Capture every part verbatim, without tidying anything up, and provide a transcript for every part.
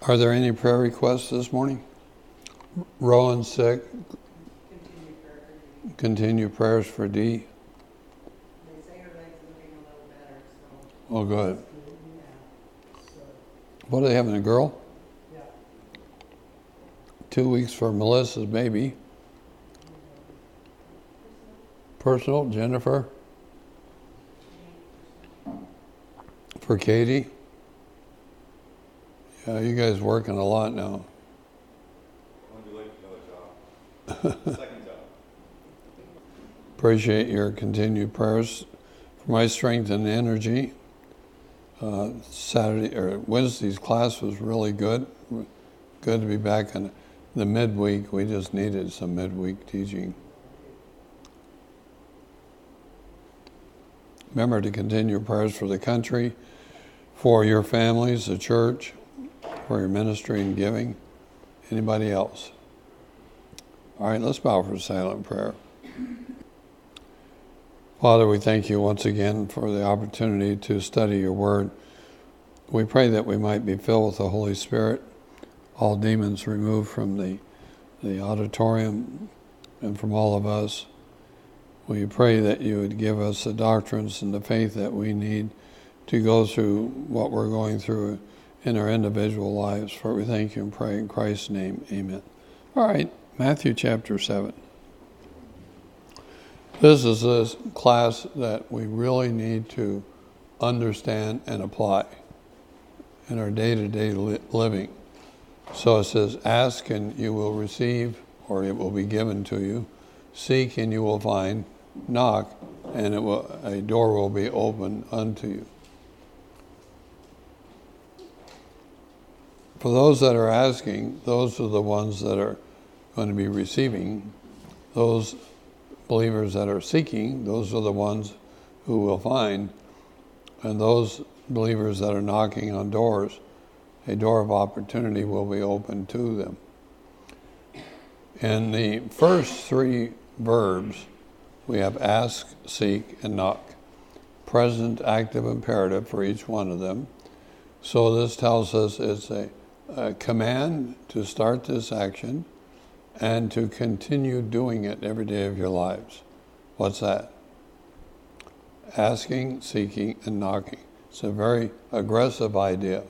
Are there any prayer requests this morning? Roland sick. Continue prayer for Dee. Continue prayers for Dee. They say her leg's looking a little better, so. Oh, good. Yeah. So, What are they having, a girl? yeah. Two weeks for Melissa's baby. Personal, Jennifer. For Katie. Yeah, you guys working a lot now. When would you like another job? Second job. Appreciate your continued prayers for my strength and energy. Uh, Saturday or Wednesday's class was really good. Good to be back in the midweek. We just needed some midweek teaching. Remember to continue prayers for the country, for your families, the church, for your ministry and giving. Anybody else? All right, let's bow for silent prayer. Father, we thank you once again for the opportunity to study your word. We pray that we might be filled with the Holy Spirit, all demons removed from the, the auditorium and from all of us. We pray that you would give us the doctrines and the faith that we need to go through what we're going through in our individual lives. For we thank you and pray in Christ's name, amen. All right, Matthew chapter seven. This is a class that we really need to understand and apply in our day-to-day li- living. So it says, ask and you will receive, or it will be given to you. Seek and you will find. Knock and it will, a door will be opened unto you. For those that are asking, those are the ones that are going to be receiving. Those believers that are seeking, those are the ones who will find. And those believers that are knocking on doors, a door of opportunity will be opened to them. In the first three verbs, we have ask, seek, and knock. Present, active, imperative for each one of them. So this tells us it's a, a command to start this action and to continue doing it every day of your lives. What's that? Asking, seeking, and knocking. It's a very aggressive idea.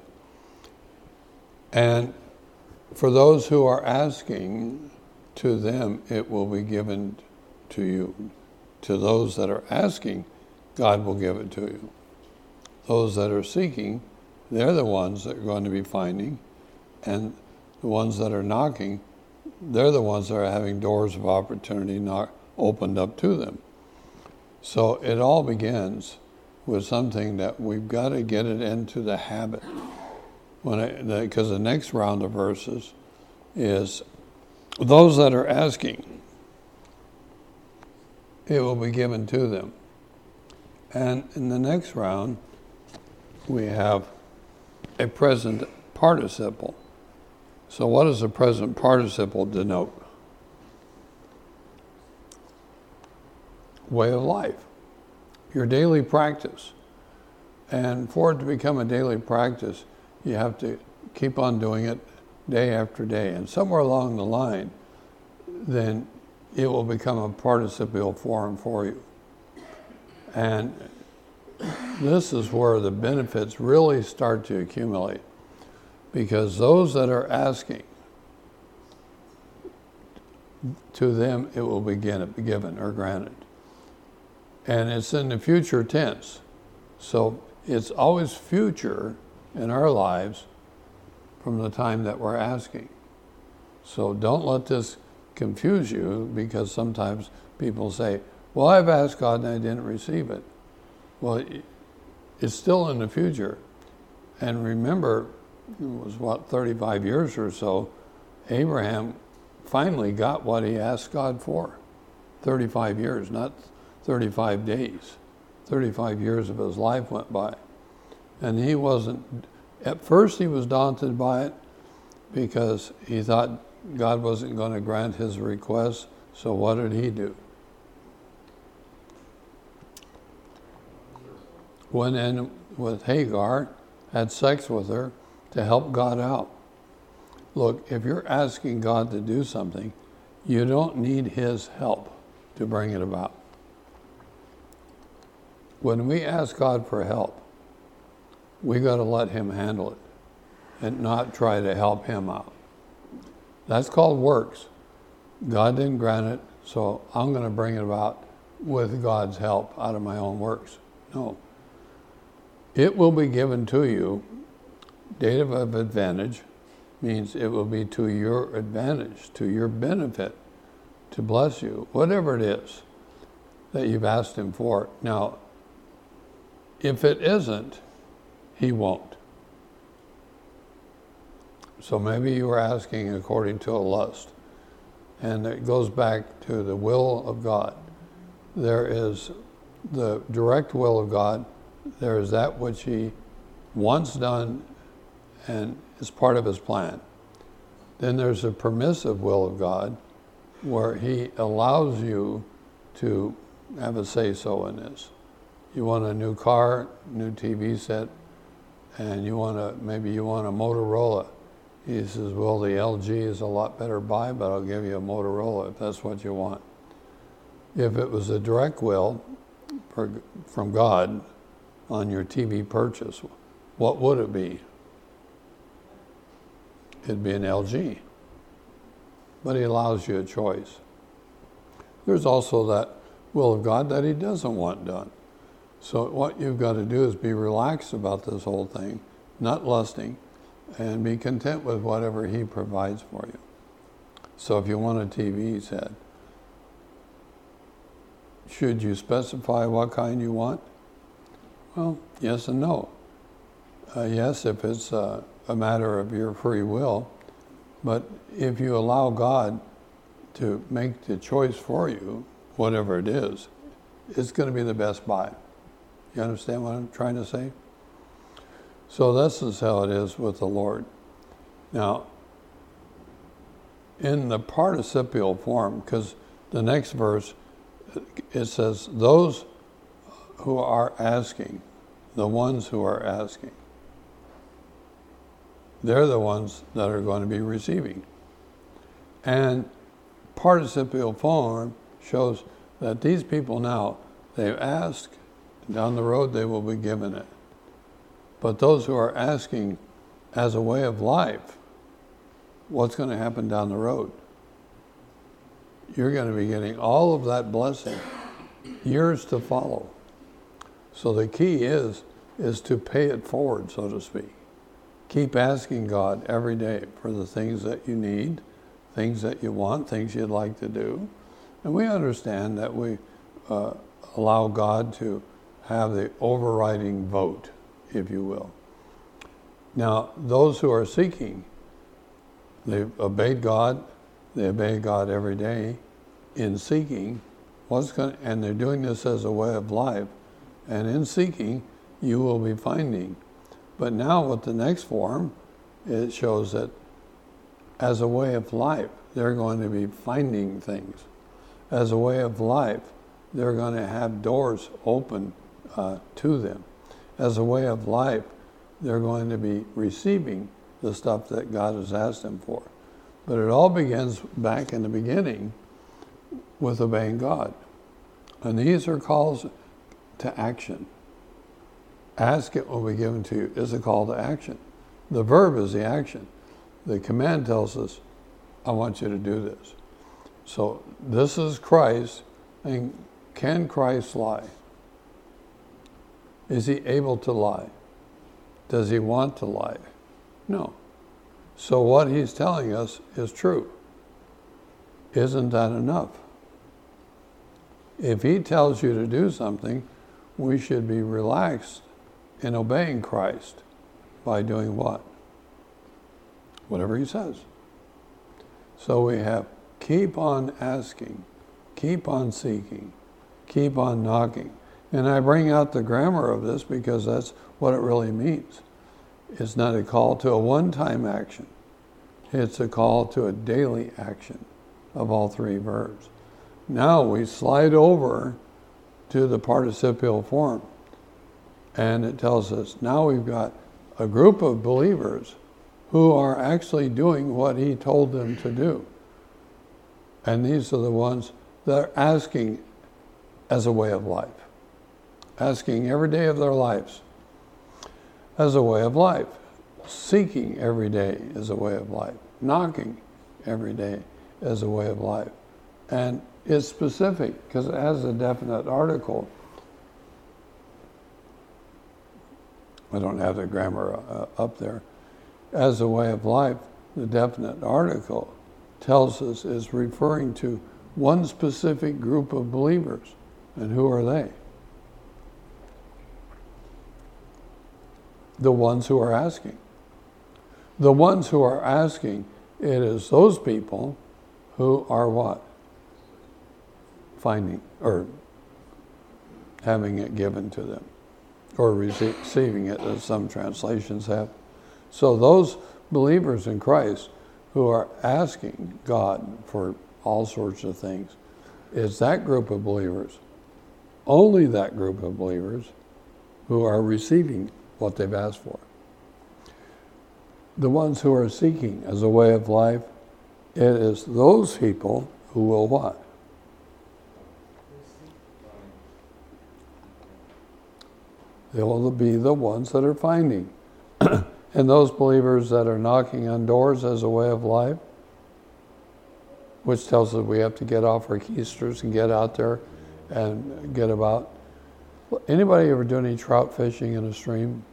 And for those who are asking, to them it will be given to you. To those that are asking, God will give it to you. Those that are seeking, they're the ones that are going to be finding. And the ones that are knocking, they're the ones that are having doors of opportunity knock, opened up to them. So it all begins with something that we've got to get it into the habit. When because the, the next round of verses is those that are asking, it will be given to them. And in the next round, we have a present participle. So what does a present participle denote? Way of life, your daily practice. And for it to become a daily practice, you have to keep on doing it day after day. And somewhere along the line, then it will become a participial form for you. And this is where the benefits really start to accumulate. Because those that are asking, to them it will be given or granted. And it's in the future tense. So it's always future in our lives from the time that we're asking. So don't let this confuse you, because sometimes people say, well, I've asked God and I didn't receive it. Well, it's still in the future. And remember, it was what, thirty-five years or so, Abraham finally got what he asked God for. thirty-five years, not thirty-five days. thirty-five years of his life went by. And he wasn't, at first he was daunted by it because he thought God wasn't going to grant his request. So what did he do? Went in with Hagar, had sex with her to help God out. Look, if you're asking God to do something, you don't need his help to bring it about. When we ask God for help, we got to let him handle it and not try to help him out. That's called works. God didn't grant it, so I'm going to bring it about with God's help out of my own works. No. It will be given to you. Dative of advantage means it will be to your advantage, to your benefit, to bless you, whatever it is that you've asked him for. Now, if it isn't, he won't. So maybe you were asking according to a lust, and it goes back to the will of God. There is the direct will of God. There is that which he wants done and is part of his plan. Then there's the permissive will of God, where he allows you to have a say-so in this. You want a new car, new T V set, and you want a, maybe you want a Motorola. He says, well, the L G is a lot better buy, but I'll give you a Motorola if that's what you want. If it was a direct will for, from God on your T V purchase, what would it be? It'd be an L G. But he allows you a choice. There's also that will of God that he doesn't want done. So what you've got to do is be relaxed about this whole thing, not lusting, and be content with whatever he provides for you. So if you want a T V set, should you specify what kind you want? Well, yes and no. Uh, yes, if it's uh, a matter of your free will, but if you allow God to make the choice for you, whatever it is, it's going to be the best buy. You understand what I'm trying to say? So this is how it is with the Lord. Now, in the participial form, because the next verse, it says, those who are asking, the ones who are asking, they're the ones that are going to be receiving. And participial form shows that these people now, they've asked, down the road they will be given it. But those who are asking as a way of life, what's going to happen down the road? You're going to be getting all of that blessing, years to follow. So the key is, is to pay it forward, so to speak. Keep asking God every day for the things that you need, things that you want, things you'd like to do. And we understand that we uh, allow God to have the overriding vote, if you will. Now, those who are seeking, they've obeyed God, they obey God every day in seeking, what's going, and they're doing this as a way of life. And in seeking, you will be finding. But now with the next form, it shows that as a way of life, they're going to be finding things. As a way of life, they're going to have doors open uh, to them. As a way of life, they're going to be receiving the stuff that God has asked them for. But it all begins back in the beginning with obeying God. And these are calls to action. Ask, it will be given to you is a call to action. The verb is the action. The command tells us, I want you to do this. So this is Christ, and can Christ lie? Is he able to lie? Does he want to lie? No. So what he's telling us is true. Isn't that enough? If he tells you to do something, we should be relaxed in obeying Christ by doing what? Whatever he says. So we have keep on asking, keep on seeking, keep on knocking. And I bring out the grammar of this because that's what it really means. It's not a call to a one-time action. It's a call to a daily action of all three verbs. Now we slide over to the participial form. And it tells us now we've got a group of believers who are actually doing what he told them to do. And these are the ones that are asking as a way of life. Asking every day of their lives as a way of life. Seeking every day as a way of life. Knocking every day as a way of life. And it's specific because it has a definite article. I don't have the grammar uh, up there. As a way of life, the definite article tells us is referring to one specific group of believers. And who are they? The ones who are asking. The ones who are asking, it is those people who are what? Finding, or having it given to them, or receiving it, as some translations have. So those believers in Christ who are asking God for all sorts of things, is that group of believers, only that group of believers, who are receiving what they've asked for. The ones who are seeking as a way of life, it is those people who will what? They'll be the ones that are finding. And those believers that are knocking on doors as a way of life, which tells us we have to get off our keisters and get out there and get about. Anybody ever do any trout fishing in a stream?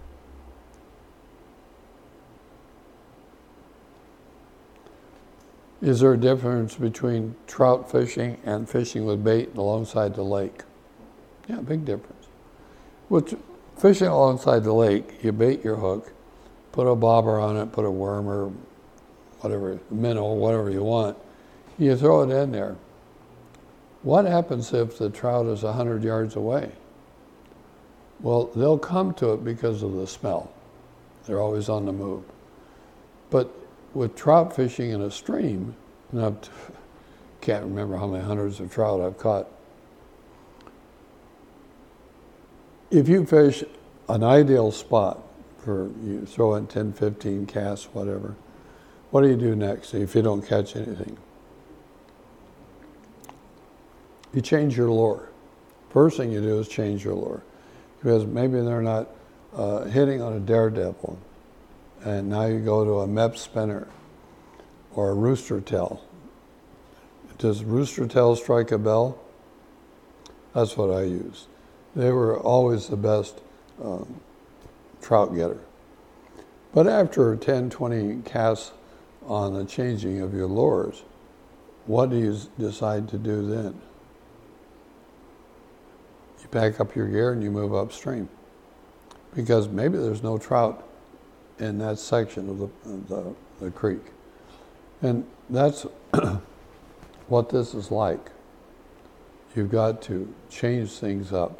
Is there a difference between trout fishing and fishing with bait alongside the lake? Yeah, big difference. With fishing alongside the lake, you bait your hook, put a bobber on it, put a worm or whatever, minnow, whatever you want. You throw it in there. What happens if the trout is one hundred yards away? Well, they'll come to it because of the smell. They're always on the move. But with trout fishing in a stream, and I can't remember how many hundreds of trout I've caught. If you fish an ideal spot for, you throw in ten, fifteen casts, whatever, what do you do next if you don't catch anything? You change your lure. First thing you do is change your lure. Because maybe they're not uh, hitting on a daredevil. And now you go to a Mepps spinner or a rooster tail. Does rooster tail strike a bell? That's what I use. They were always the best um, trout getter. But after ten, twenty casts on the changing of your lures, what do you decide to do then? You pack up your gear and you move upstream. Because maybe there's no trout in that section of the, of the, the creek. And that's what this is like. You've got to change things up.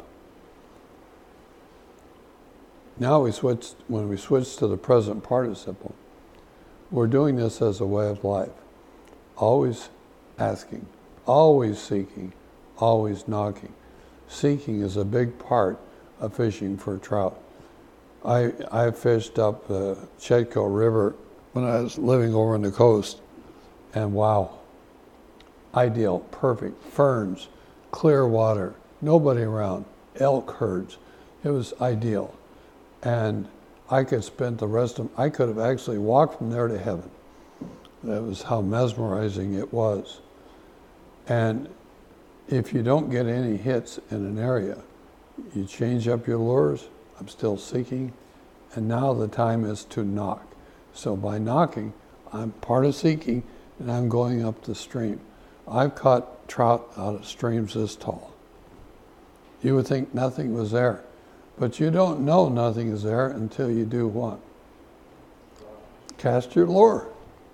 Now we switch, when we switch to the present participle, we're doing this as a way of life. Always asking, always seeking, always knocking. Seeking is a big part of fishing for trout. I I fished up the Chetco River when I was living over on the coast, and wow, ideal, perfect, ferns, clear water, nobody around, elk herds. It was ideal. And I could spend the rest of, I could have actually walked from there to heaven. That was how mesmerizing it was. And if you don't get any hits in an area, you change up your lures. I'm still seeking, and now the time is to knock. So by knocking, I'm part of seeking, and I'm going up the stream. I've caught trout out of streams this tall. You would think nothing was there, but you don't know nothing is there until you do what? Cast your lure.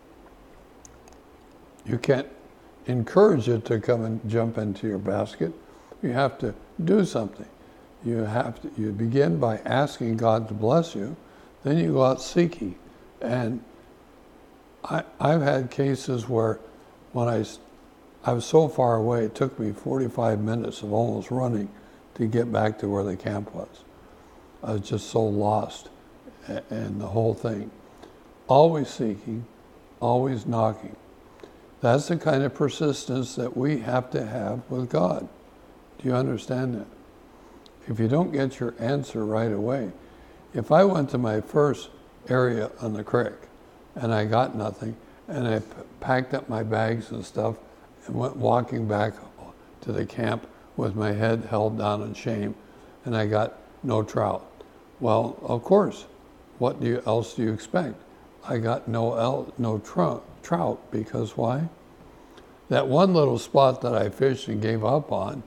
You can't encourage it to come and jump into your basket. You have to do something. You have to. You begin by asking God to bless you, then you go out seeking. And I, I've had cases where when I, I was so far away, it took me forty-five minutes of almost running to get back to where the camp was. I was just so lost in the whole thing. always seeking, always knocking. That's the kind of persistence that we have to have with God. Do you understand that? If you don't get your answer right away, if I went to my first area on the creek and I got nothing, and I p- packed up my bags and stuff and went walking back to the camp with my head held down in shame, and I got no trout. Well, of course, what do you, else do you expect? I got no el- no trout, trout because why? That one little spot that I fished and gave up on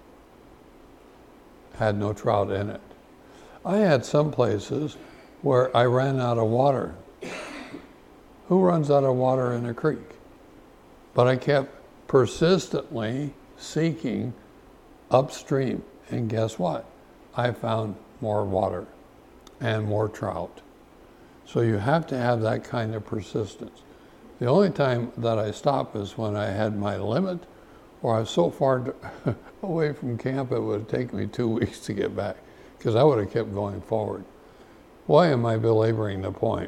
had no trout in it. I had some places where I ran out of water. Who runs out of water in a creek? But I kept persistently seeking upstream, and guess what? I found more water and more trout. So you have to have that kind of persistence. The only time that I stopped is when I had my limit, or I was so far away from camp it would take me two weeks to get back, because I would have kept going forward. Why am I belaboring the point?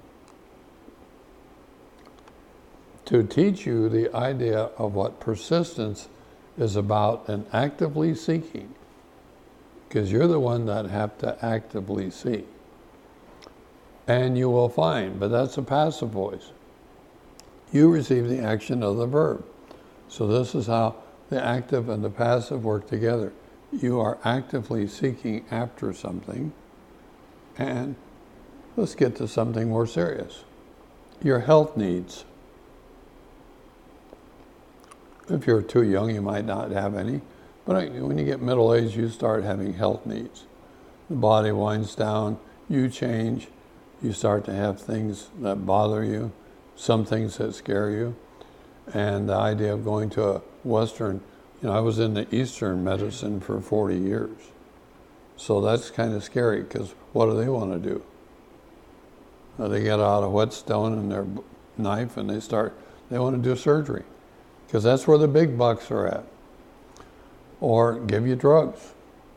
To teach you the idea of what persistence is about and actively seeking, because you're the one that have to actively seek. And you will find, but that's a passive voice. You receive the action of the verb. So this is how the active and the passive work together. You are actively seeking after something, and let's get to something more serious. Your health needs. If you're too young, you might not have any, but when you get middle age, you start having health needs. The body winds down, you change, you start to have things that bother you, some things that scare you, and the idea of going to a Western, you know, I was in the Eastern medicine for forty years. So that's kind of scary, because what do they want to do? Uh, they get out a whetstone and their knife and they start, they want to do surgery, because that's where the big bucks are at. Or give you drugs.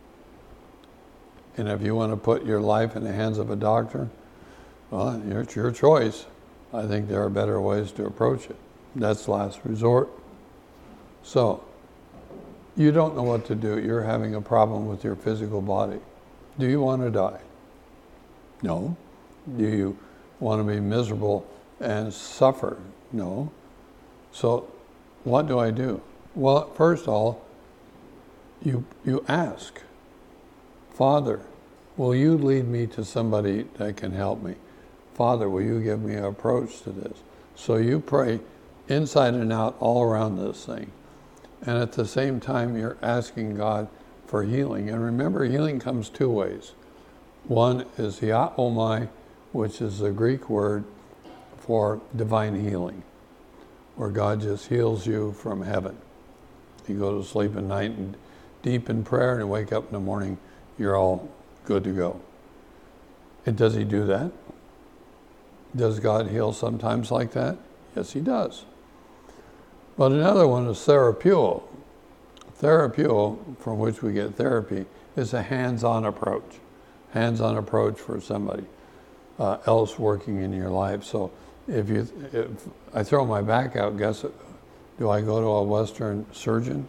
And if you want to put your life in the hands of a doctor, well, it's your choice. I think there are better ways to approach it. That's last resort. So, you don't know what to do. You're having a problem with your physical body. Do you want to die? No. Do you want to be miserable and suffer? No. So, what do I do? Well, first of all, you you ask, Father, will you lead me to somebody that can help me? Father, will you give me an approach to this? So you pray inside and out all around this thing. And at the same time, you're asking God for healing. And remember, healing comes two ways. One is iaomai, which is the Greek word for divine healing, where God just heals you from heaven. You go to sleep at night and deep in prayer, and wake up in the morning, you're all good to go. And does he do that? Does God heal sometimes like that? Yes, he does. But another one is therapeuo. Therapeuo, from which we get therapy, is a hands-on approach. Hands-on approach for somebody uh, else working in your life. So if you, if I throw my back out, guess, do I go to a Western surgeon?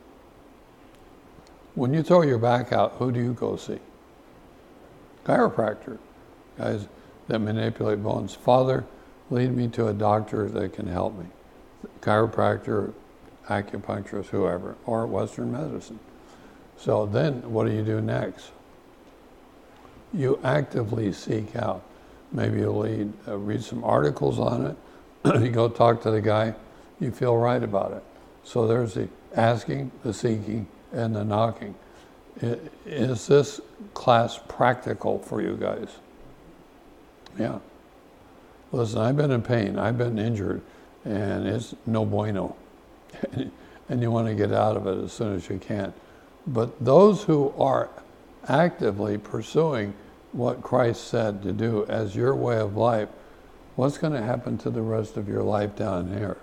When you throw your back out, who do you go see? Chiropractor, guys that manipulate bones. Father, lead me to a doctor that can help me. Chiropractor, acupuncturist, whoever, or Western medicine. So then what do you do next? You actively seek out. Maybe you'll read, uh, read some articles on it. You go talk to the guy, you feel right about it. So there's the asking, the seeking, and the knocking. Is this class practical for you guys? Yeah. Listen, I've been in pain, I've been injured, and it's no bueno. And you want to get out of it as soon as you can. But those who are actively pursuing what Christ said to do as your way of life, what's going to happen to the rest of your life down here?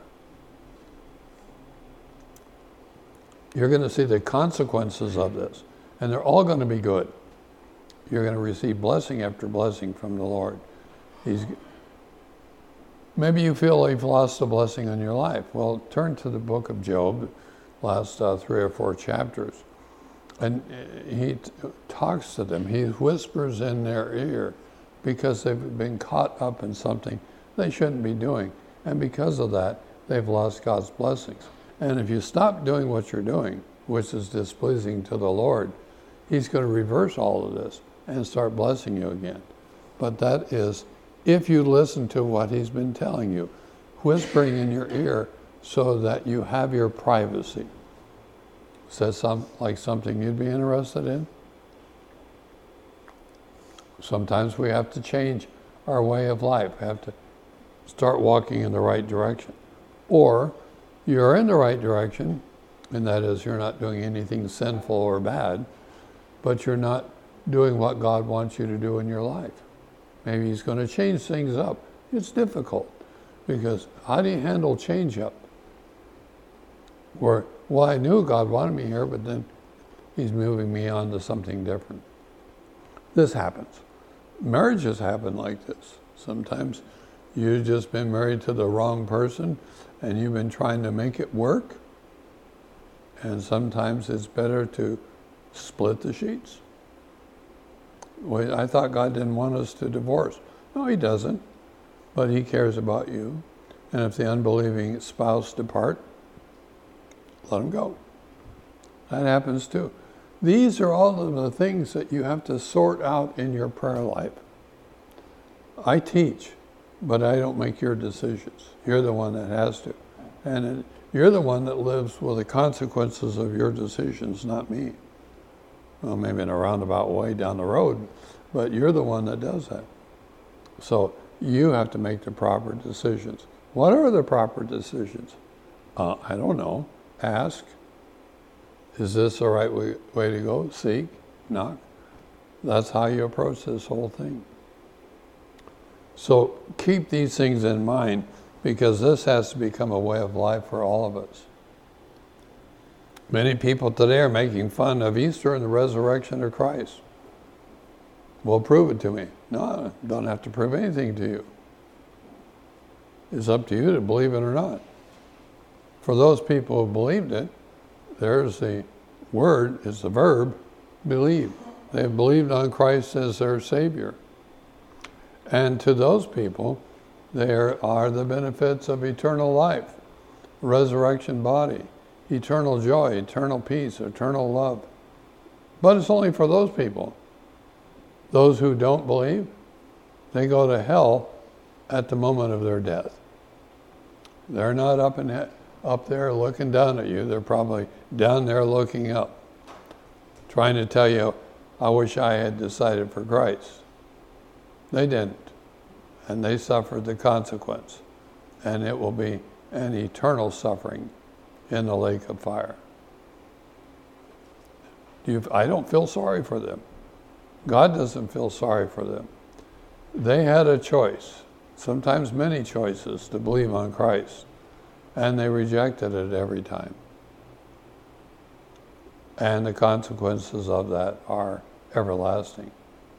You're going to see the consequences of this, and they're all going to be good. You're going to receive blessing after blessing from the Lord. He's, Maybe you feel you've lost a blessing in your life. Well, turn to the book of Job, last uh, three or four chapters. And he t- talks to them. He whispers in their ear because they've been caught up in something they shouldn't be doing. And because of that, they've lost God's blessings. And if you stop doing what you're doing, which is displeasing to the Lord, he's going to reverse all of this and start blessing you again. But that is if you listen to what he's been telling you, whispering in your ear so that you have your privacy. Is that some, like something you'd be interested in? Sometimes we have to change our way of life. We have to start walking in the right direction. Or you're in the right direction, and that is you're not doing anything sinful or bad, but you're not doing what God wants you to do in your life. Maybe he's going to change things up. It's difficult because how do you handle change up? Where, well, I knew God wanted me here, but then he's moving me on to something different. This happens. Marriages happen like this. Sometimes you've just been married to the wrong person and you've been trying to make it work. And sometimes it's better to split the sheets. Well, I thought God didn't want us to divorce. No, he doesn't. But he cares about you. And if the unbelieving spouse depart, let him go. That happens too. These are all of the things that you have to sort out in your prayer life. I teach, but I don't make your decisions. You're the one that has to. And it, you're the one that lives with the consequences of your decisions, not me. Well, maybe in a roundabout way down the road, but you're the one that does that. So you have to make the proper decisions. What are the proper decisions? Uh, I don't know. Ask. Is this the right way, way to go? Seek. Knock. That's how you approach this whole thing. So keep these things in mind because this has to become a way of life for all of us. Many people today are making fun of Easter and the resurrection of Christ. Well, prove it to me. No, I don't have to prove anything to you. It's up to you to believe it or not. For those people who believed it, there's the word, it's the verb, believe. They have believed on Christ as their Savior. And to those people, there are the benefits of eternal life, resurrection body, eternal joy, eternal peace, eternal love. But it's only for those people. Those who don't believe, they go to hell at the moment of their death. They're not up in he- up there looking down at you. They're probably down there looking up, trying to tell you, I wish I had decided for Christ. They didn't. And they suffered the consequence. And it will be an eternal suffering in the lake of fire. Do you, I don't feel sorry for them. God doesn't feel sorry for them. They had a choice, sometimes many choices, to believe on Christ, and they rejected it every time. And the consequences of that are everlasting.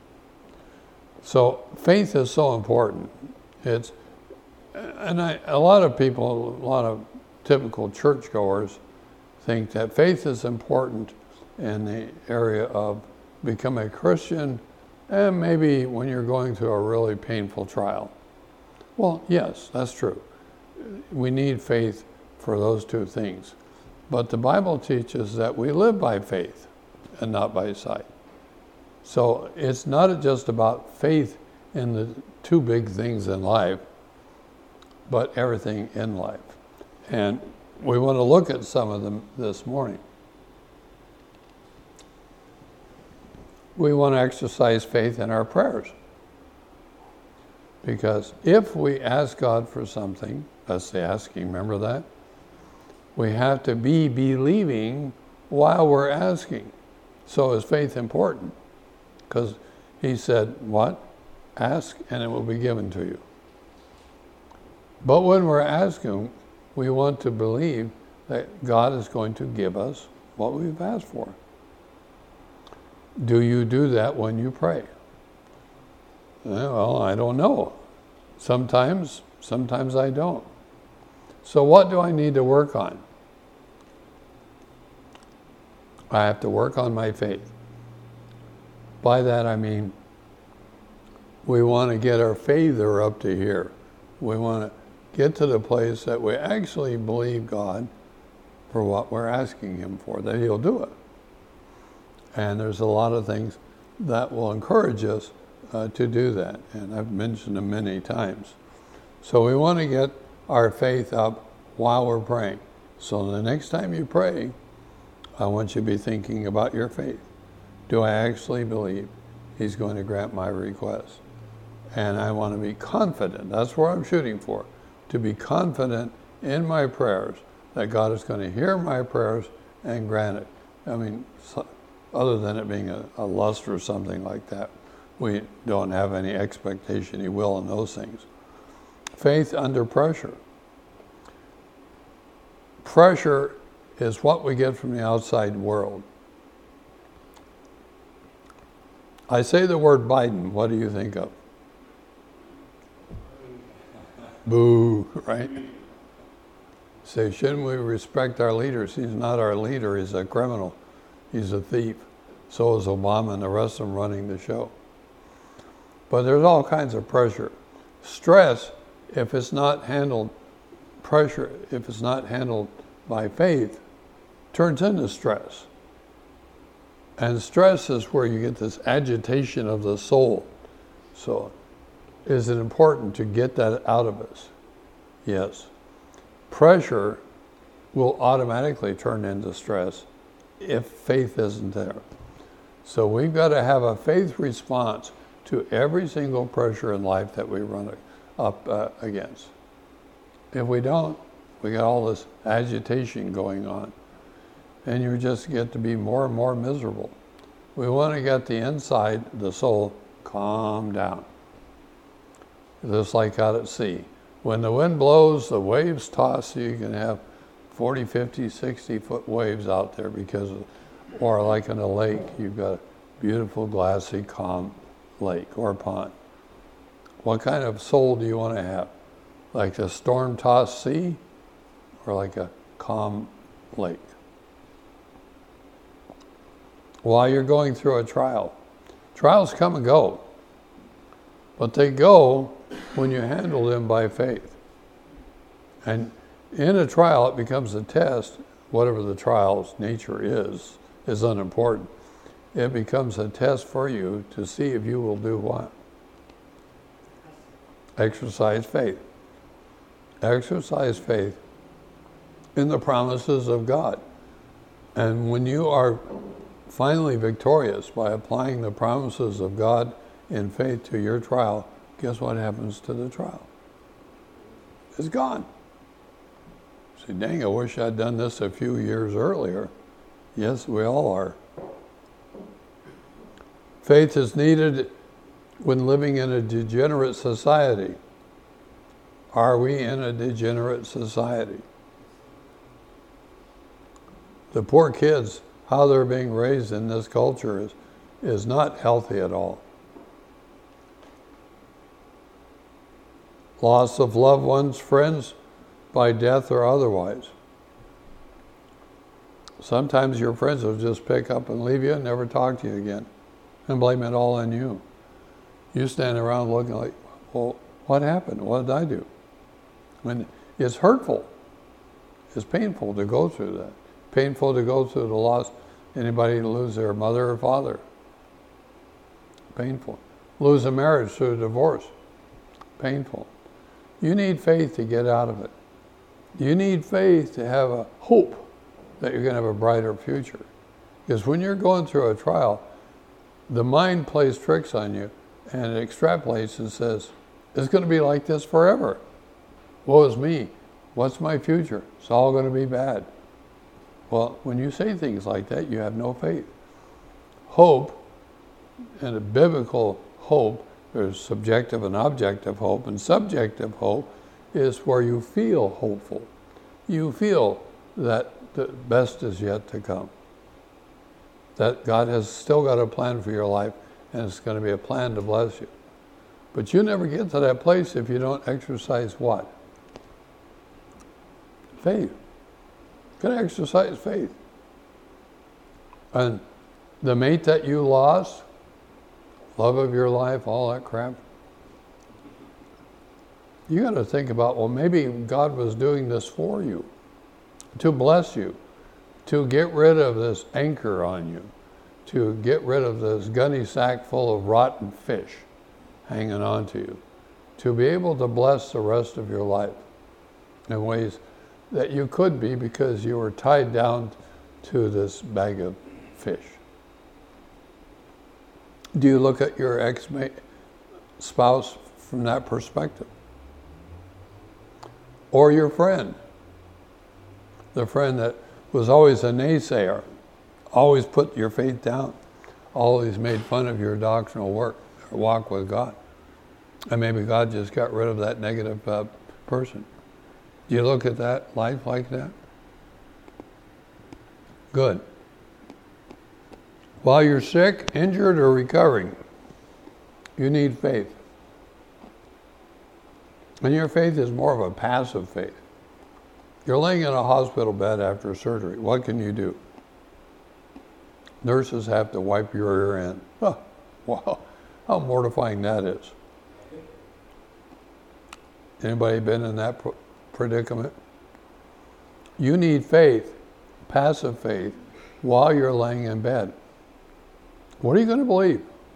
So faith is so important. It's, and I, a lot of people, a lot of typical churchgoers think that faith is important in the area of become a Christian and maybe when you're going through a really painful trial. Well, yes, that's true. We need faith for those two things. But the Bible teaches that we live by faith and not by sight. So it's not just about faith in the two big things in life, but everything in life. And we want to look at some of them this morning. We want to exercise faith in our prayers. Because if we ask God for something, that's the asking, remember that? We have to be believing while we're asking. So is faith important? Because he said, what? Ask and it will be given to you. But when we're asking, we want to believe that God is going to give us what we've asked for. Do you do that when you pray? Well, I don't know. Sometimes Sometimes I don't. So what do I need to work on? I have to work on my faith. By that I mean we want to get our faither up to here. We want to get to the place that we actually believe God for what we're asking him for, that he'll do it. And there's a lot of things that will encourage us uh, to do that. And I've mentioned them many times. So we want to get our faith up while we're praying. So the next time you pray, I want you to be thinking about your faith. Do I actually believe he's going to grant my request? And I want to be confident. That's where I'm shooting for. To be confident in my prayers that God is going to hear my prayers and grant it. I mean, so, other than it being a, a lust or something like that, we don't have any expectation he will in those things. Faith under pressure. Pressure is what we get from the outside world. I say the word Biden, what do you think of? Boo, right? Say, shouldn't we respect our leaders? He's not our leader, he's a criminal. He's a thief. So is Obama and the rest of them running the show. But there's all kinds of pressure. Stress, if it's not handled, pressure, if it's not handled by faith, turns into stress. And stress is where you get this agitation of the soul. So, is it important to get that out of us? Yes. Pressure will automatically turn into stress if faith isn't there. So we've got to have a faith response to every single pressure in life that we run up uh, against. If we don't, we got all this agitation going on. And you just get to be more and more miserable. We want to get the inside, the soul, calm down. Just like out at sea. When the wind blows, the waves toss, you can have forty, fifty, sixty foot waves out there because, of, or like in a lake, you've got a beautiful, glassy, calm lake or pond. What kind of soul do you want to have? Like a storm-tossed sea or like a calm lake? While you're going through a trial, trials come and go, but they go when you handle them by faith. And in a trial, it becomes a test. Whatever the trial's nature is, is unimportant. It becomes a test for you to see if you will do what? Exercise faith. Exercise faith in the promises of God. And when you are finally victorious by applying the promises of God in faith to your trial, guess what happens to the trial? It's gone. Say, dang, I wish I'd done this a few years earlier. Yes, we all are. Faith is needed when living in a degenerate society. Are we in a degenerate society? The poor kids, how they're being raised in this culture is, is not healthy at all. Loss of loved ones, friends, by death or otherwise. Sometimes your friends will just pick up and leave you and never talk to you again and blame it all on you. You stand around looking like, well, what happened? What did I do? I mean, it's hurtful. It's painful to go through that. Painful to go through the loss. Anybody lose their mother or father? Painful. Lose a marriage through a divorce? Painful. You need faith to get out of it. You need faith to have a hope that you're going to have a brighter future. Because when you're going through a trial, the mind plays tricks on you and it extrapolates and says, it's going to be like this forever. Woe is me. What's my future? It's all going to be bad. Well, when you say things like that, you have no faith. Hope, and a biblical hope, there's subjective and objective hope, and subjective hope is where you feel hopeful. You feel that the best is yet to come. That God has still got a plan for your life, and it's going to be a plan to bless you. But you never get to that place if you don't exercise what? Faith. You gotta exercise faith. And the mate that you lost, love of your life, all that crap, you got to think about, well, maybe God was doing this for you, to bless you, to get rid of this anchor on you, to get rid of this gunny sack full of rotten fish hanging on to you, to be able to bless the rest of your life in ways that you could be because you were tied down to this bag of fish. Do you look at your ex-spouse from that perspective? Or your friend, the friend that was always a naysayer, always put your faith down, always made fun of your doctrinal work or walk with God. And maybe God just got rid of that negative uh, person. Do you look at that life like that? Good. While you're sick, injured, or recovering, you need faith. And your faith is more of a passive faith. You're laying in a hospital bed after surgery. What can you do? Nurses have to wipe your ear in. Oh, wow, how mortifying that is. Anybody been in that predicament? You need faith, passive faith, while you're laying in bed. What are you going to believe?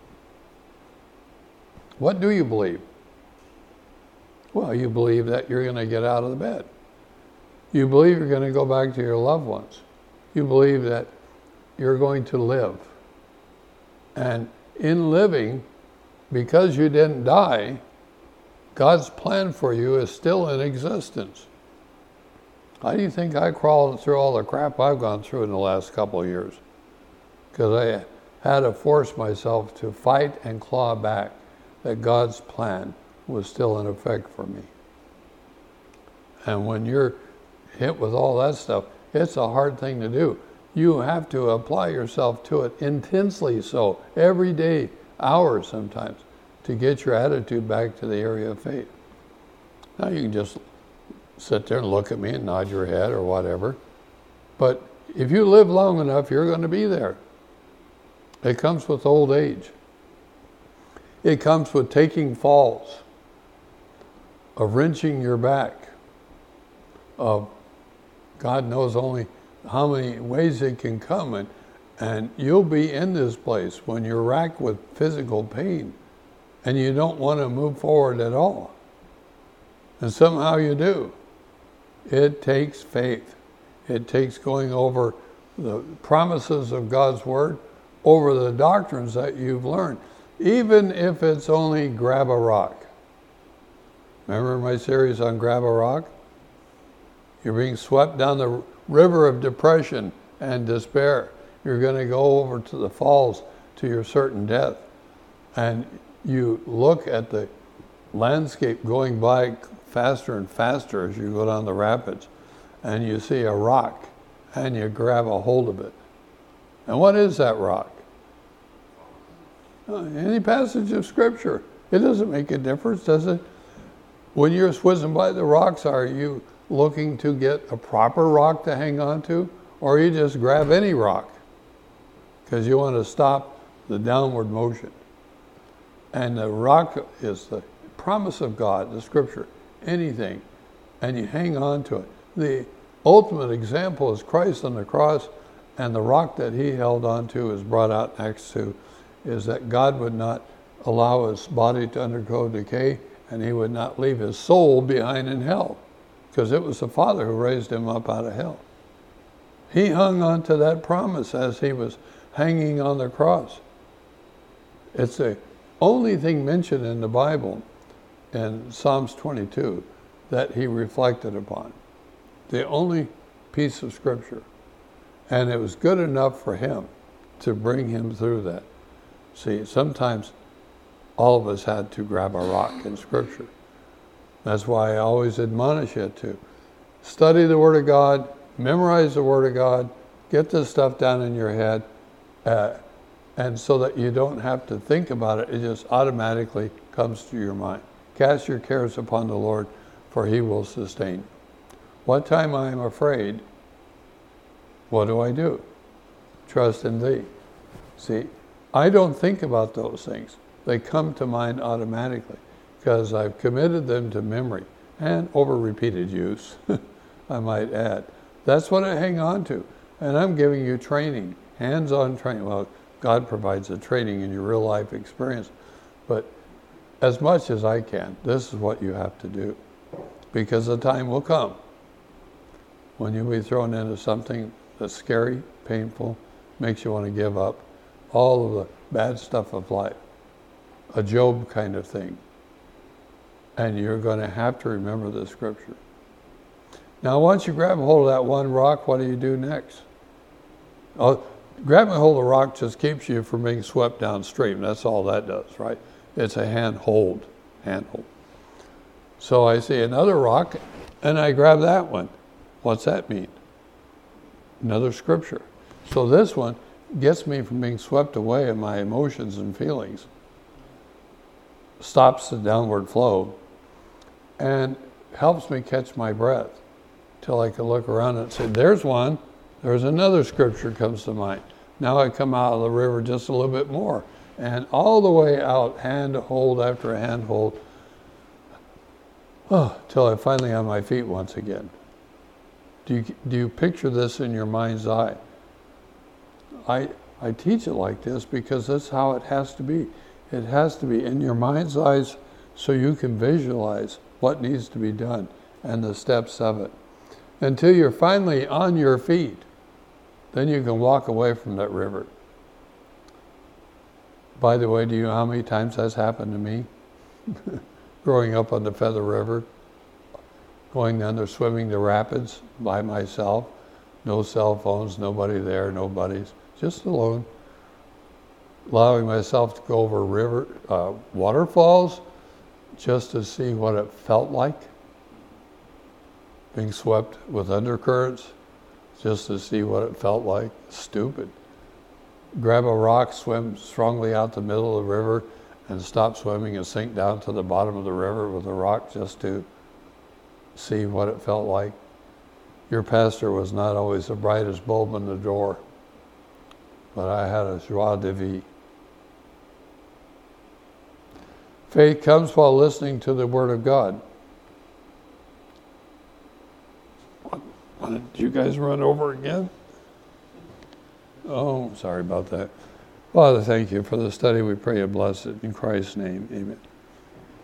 What do you believe? Well, you believe that you're going to get out of the bed. You believe you're going to go back to your loved ones. You believe that you're going to live. And in living, because you didn't die, God's plan for you is still in existence. How do you think I crawled through all the crap I've gone through in the last couple of years? Because I had to force myself to fight and claw back that God's plan was still in effect for me. And when you're hit with all that stuff, it's a hard thing to do. You have to apply yourself to it intensely so, every day, hours sometimes, to get your attitude back to the area of faith. Now you can just sit there and look at me and nod your head or whatever. But if you live long enough, you're going to be there. It comes with old age. It comes with taking falls, of wrenching your back, of God knows only how many ways it can come. And, and you'll be in this place when you're racked with physical pain and you don't want to move forward at all. And somehow you do. It takes faith. It takes going over the promises of God's Word, over the doctrines that you've learned, even if it's only grab a rock. Remember my series on Grab a Rock? You're being swept down the river of depression and despair. You're going to go over to the falls to your certain death. And you look at the landscape going by faster and faster as you go down the rapids, and you see a rock, and you grab a hold of it. And what is that rock? Uh, any passage of Scripture. It doesn't make a difference, does it? When you're whizzing by the rocks, are you looking to get a proper rock to hang on to, or you just grab any rock because you want to stop the downward motion? And the rock is the promise of God, the Scripture, anything, and you hang on to it. The ultimate example is Christ on the cross, and the rock that he held on to is brought out next to is that God would not allow his body to undergo decay, and he would not leave his soul behind in hell, because it was the Father who raised him up out of hell. He hung on to that promise as he was hanging on the cross. It's the only thing mentioned in the Bible, in Psalms twenty-two, that he reflected upon. The only piece of Scripture. And it was good enough for him to bring him through that. See, sometimes all of us had to grab a rock in Scripture. That's why I always admonish you to study the Word of God, memorize the Word of God, get this stuff down in your head, uh, And so that you don't have to think about it, it just automatically comes to your mind. Cast your cares upon the Lord, for he will sustain. What time I am afraid, what do I do? Trust in thee. See, I don't think about those things. They come to mind automatically because I've committed them to memory and over repeated use, I might add. That's what I hang on to. And I'm giving you training, hands-on training. Well, God provides the training in your real life experience. But as much as I can, this is what you have to do. Because the time will come when you'll be thrown into something that's scary, painful, makes you want to give up. All of the bad stuff of life. A Job kind of thing. And you're going to have to remember the scripture. Now, once you grab hold of that one rock, what do you do next? Oh, grabbing hold of the rock just keeps you from being swept downstream. That's all that does, right? It's a hand hold, hand hold. So I see another rock, and I grab that one. What's that mean? Another scripture. So this one gets me from being swept away in my emotions and feelings, stops the downward flow, and helps me catch my breath till I can look around and say, there's one. There's another scripture comes to mind. Now I come out of the river just a little bit more. And all the way out, hand hold after hand hold, oh, till I'm finally on my feet once again. Do you, do you picture this in your mind's eye? I, I teach it like this because that's how it has to be. It has to be in your mind's eyes so you can visualize what needs to be done and the steps of it. Until you're finally on your feet, then you can walk away from that river. By the way, do you know how many times that's happened to me? Growing up on the Feather River, going down there swimming the rapids by myself, no cell phones, nobody there, no buddies, just alone. Allowing myself to go over river uh, waterfalls just to see what it felt like. Being swept with undercurrents just to see what it felt like. Stupid. Grab a rock, swim strongly out the middle of the river, and stop swimming and sink down to the bottom of the river with a rock just to see what it felt like. Your pastor was not always the brightest bulb in the door, but I had a joie de vivre. Faith comes while listening to the Word of God. What, what, did you guys run over again? Oh, sorry about that. Father, thank you for the study. We pray you bless it in Christ's name. Amen.